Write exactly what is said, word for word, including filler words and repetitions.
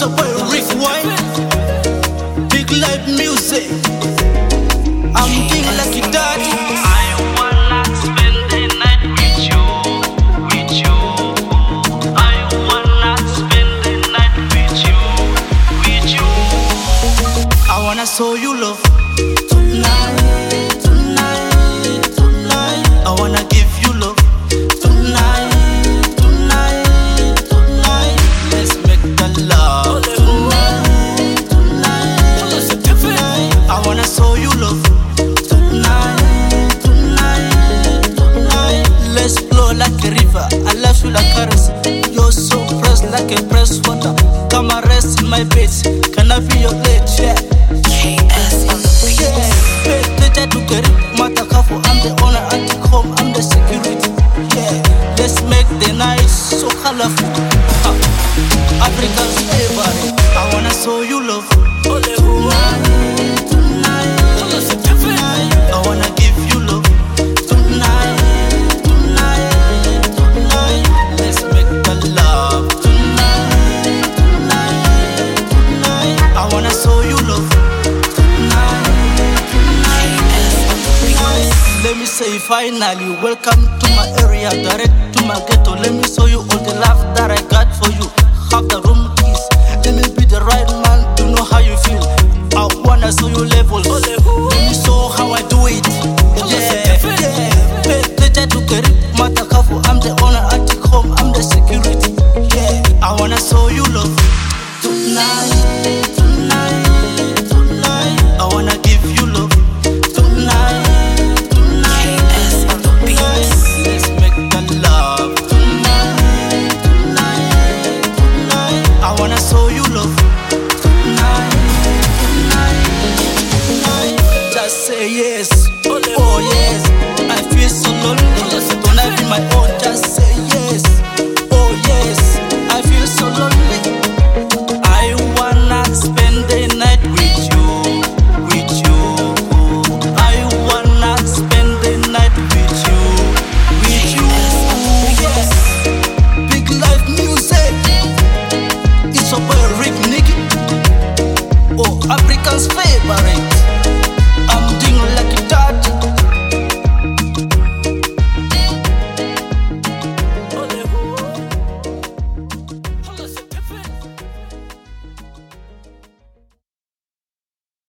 a boy Rick White, big live music. I'm king like your daddy. I wanna spend the night with you, with you. I wanna spend the night with you, with you. I wanna show you love tonight, tonight, tonight. I wanna give you love tonight, tonight, tonight. Let's make the love tonight, tonight, tonight. I wanna show you love tonight, tonight, tonight. Let's flow like a river. I love you like a caress. You're so pressed like a pressed water. Come and rest in my bed. Can I be your lady? Yeah. K S on the beat. Better to get it, Matakafu, I'm the owner at the home, I'm the security. Yeah, let's make the night so colorful. Ha. Africans, everybody, I wanna show you love tonight, tonight, tonight. I wanna give you love tonight, tonight, tonight. Let's make the love tonight, tonight, tonight. I wanna show you love. Let me say finally, welcome to my area, direct to my ghetto. Let me show you all the love that I got for you. Have the